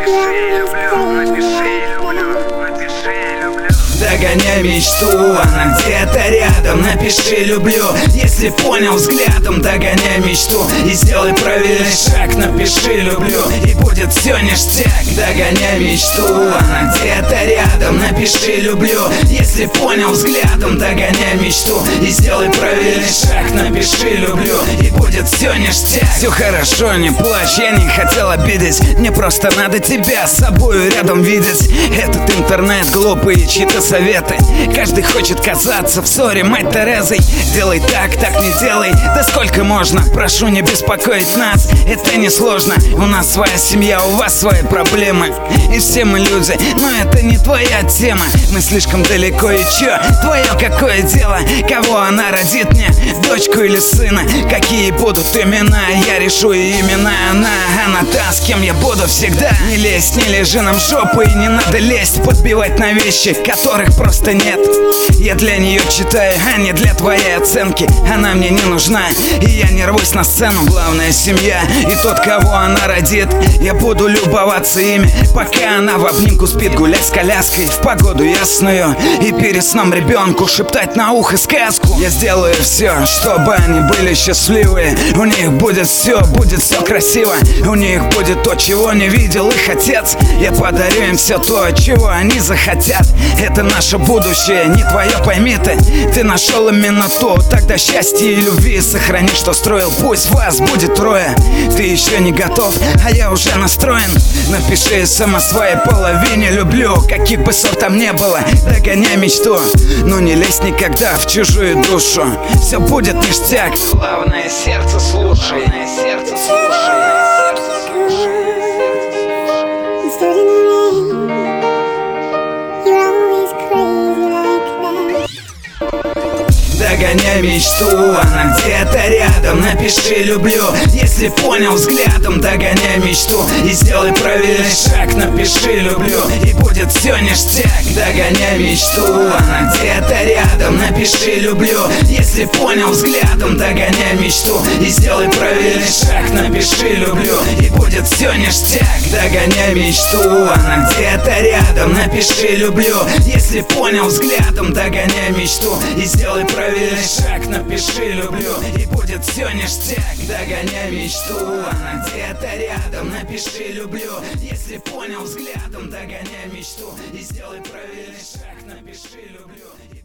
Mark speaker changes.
Speaker 1: Напиши люблю, напиши люблю, напиши люблю.
Speaker 2: Догоняй мечту, она где-то рядом. Напиши люблю, если понял взглядом. Догоняй мечту и сделай правильный шаг. Напиши люблю, и будет все ништяк. Догоняй мечту, она где-то рядом. Напиши люблю, если понял взглядом. Догоняй мечту и сделай правильный шаг. Напиши люблю, и будет все ништяк. Все хорошо, не плачь, я не хотел обидеть. Мне просто надо тебя с собой рядом видеть. Этот интернет глупый, чьи-то советы. Каждый хочет казаться в ссоре мать Терезой. Делай так, так не делай. Да сколько можно? Прошу не беспокоить нас. Это не сложно. У нас своя семья, у вас свои проблемы. И все мы люди, но это не твоя тема. Мы слишком далеко, и чё? Твое какое дело? Кого она родит мне? Дочку или сына? Какие будут имена? Я решу, и именно она та, с кем я буду всегда. Не лезь, не лежи нам жопой. Не надо лезть, подбивать на вещи, которых просто нет. Я для нее читаю, а не для твоей оценки. Она мне не нужна, и я не рвусь на сцену. Главная семья и тот, кого она родит. Я буду любоваться ими, пока она в обнимку спит. Гулять с коляской в погоду ясную, и перед сном ребенку шептать на ухо сказку. Я сделаю все, чтобы они были счастливы. У них будет все красиво. У них будет то, чего не видел их отец. Я подарю им все то, чего они захотят. Это наше будущее, не твое, пойми ты. Ты нашел именно то, тогда счастье и любви сохрани, что строил. Пусть вас будет трое. Ты еще не готов, а я уже настроен. Напиши сам о своей половине. Люблю, каких бы ссор там не было. Догоняй мечту, но не лезь никогда в чужую душу. Все будет ништяк. Главное, сердце слушай. Сердце слушай. Догоняй мечту, она где-то рядом. Напиши люблю, если понял взглядом. Догоняй мечту и сделай правильный шаг. Напиши люблю, и будет все ништяк. Догоняй мечту, она где-то рядом. Напиши люблю, если понял взглядом. Догоняй мечту и сделай правильный шаг. Напиши люблю, и будет все ништяк. Догоняй мечту, она где-то рядом. Напиши люблю, если понял взглядом. Догоняй мечту и сделай правильный шаг. Напиши люблю, и будет все ништяк. Догоняй мечту, она где-то рядом. Напиши люблю, если понял взглядом. Догоняй мечту и сделай правильный шаг. Напиши люблю.